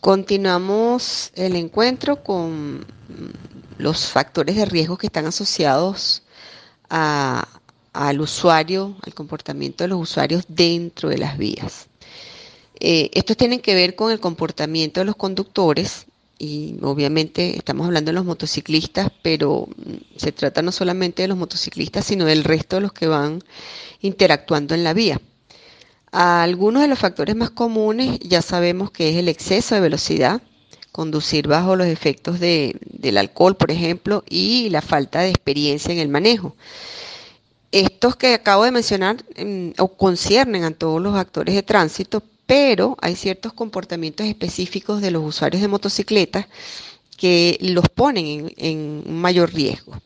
Continuamos el encuentro con los factores de riesgo que están asociados a- al usuario, al comportamiento de los usuarios dentro de las vías. Estos tienen que ver con el comportamiento de los conductores y obviamente estamos hablando de los motociclistas, pero se trata no solamente de los motociclistas, sino del resto de los que van interactuando en la vía. Algunos de los factores más comunes ya sabemos que es el exceso de velocidad, conducir bajo los efectos del alcohol, por ejemplo, y la falta de experiencia en el manejo. Estos que acabo de mencionar o conciernen a todos los actores de tránsito, pero hay ciertos comportamientos específicos de los usuarios de motocicletas que los ponen en un mayor riesgo.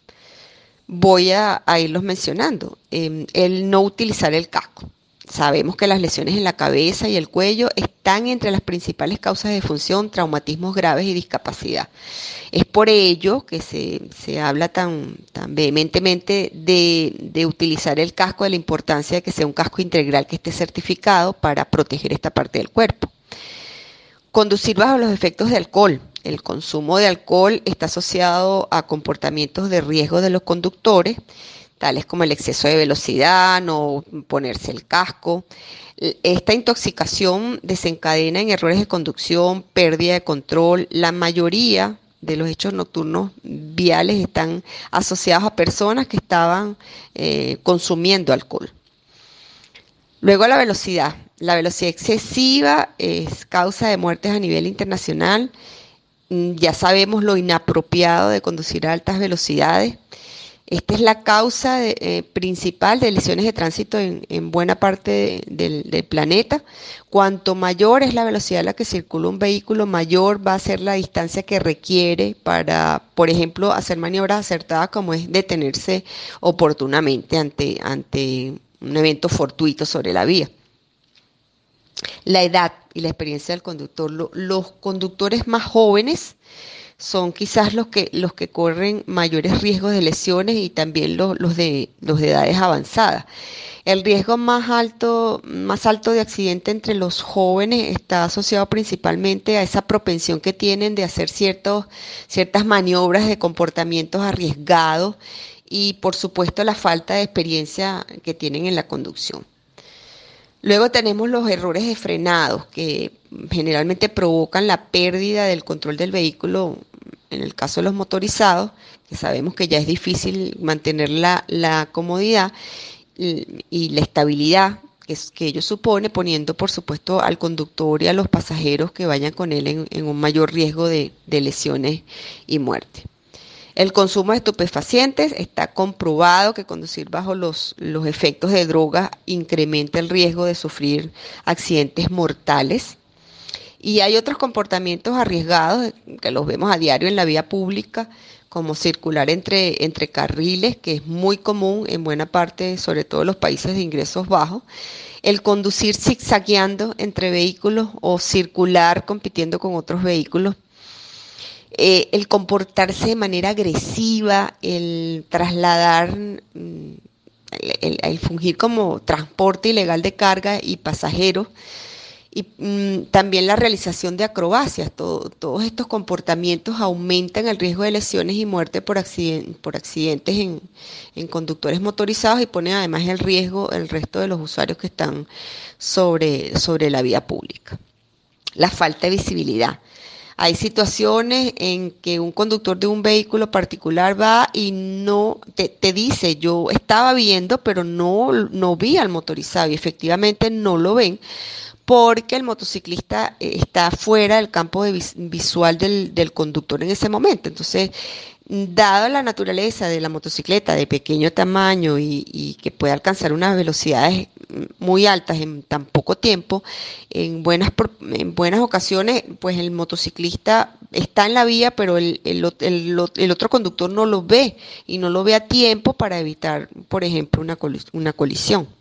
Voy a irlos mencionando. El no utilizar el casco. Sabemos que las lesiones en la cabeza y el cuello están entre las principales causas de función, traumatismos graves y discapacidad. Es por ello que se habla tan vehementemente de utilizar el casco, de la importancia de que sea un casco integral que esté certificado para proteger esta parte del cuerpo. Conducir bajo los efectos de alcohol. El consumo de alcohol está asociado a comportamientos de riesgo de los conductores, tales como el exceso de velocidad, no ponerse el casco. Esta intoxicación desencadena en errores de conducción, pérdida de control. La mayoría de los hechos nocturnos viales están asociados a personas que estaban consumiendo alcohol. Luego la velocidad. La velocidad excesiva es causa de muertes a nivel internacional. Ya sabemos lo inapropiado de conducir a altas velocidades. Esta es la causa principal de lesiones de tránsito en buena parte del planeta. Cuanto mayor es la velocidad a la que circula un vehículo, mayor va a ser la distancia que requiere para, por ejemplo, hacer maniobras acertadas como es detenerse oportunamente ante un evento fortuito sobre la vía. La edad y la experiencia del conductor. Los conductores más jóvenes son quizás los que corren mayores riesgos de lesiones y también los de edades avanzadas. El riesgo más alto de accidente entre los jóvenes está asociado principalmente a esa propensión que tienen de hacer ciertas maniobras de comportamientos arriesgados y por supuesto la falta de experiencia que tienen en la conducción. Luego tenemos los errores de frenados que generalmente provocan la pérdida del control del vehículo en el caso de los motorizados, que sabemos que ya es difícil mantener la comodidad y la estabilidad que ello supone, poniendo por supuesto al conductor y a los pasajeros que vayan con él en un mayor riesgo de lesiones y muerte. El consumo de estupefacientes está comprobado que conducir bajo los efectos de drogas incrementa el riesgo de sufrir accidentes mortales. Y hay otros comportamientos arriesgados que los vemos a diario en la vía pública, como circular entre carriles, que es muy común en buena parte, sobre todo en los países de ingresos bajos. El conducir zigzagueando entre vehículos o circular compitiendo con otros vehículos, el comportarse de manera agresiva, el trasladar, el fungir como transporte ilegal de carga y pasajeros, y también la realización de acrobacias. Todos estos comportamientos aumentan el riesgo de lesiones y muerte por accidentes en conductores motorizados y ponen además el riesgo el resto de los usuarios que están sobre la vía pública. La falta de visibilidad. Hay situaciones en que un conductor de un vehículo particular va y no te dice, yo estaba viendo, pero no vi al motorizado y efectivamente no lo ven porque el motociclista está fuera del campo visual del conductor en ese momento. Entonces, dada la naturaleza de la motocicleta de pequeño tamaño y que puede alcanzar unas velocidades muy altas en tan poco tiempo, en buenas ocasiones, pues el motociclista está en la vía, pero el otro conductor no lo ve y no lo ve a tiempo para evitar, por ejemplo, una colisión.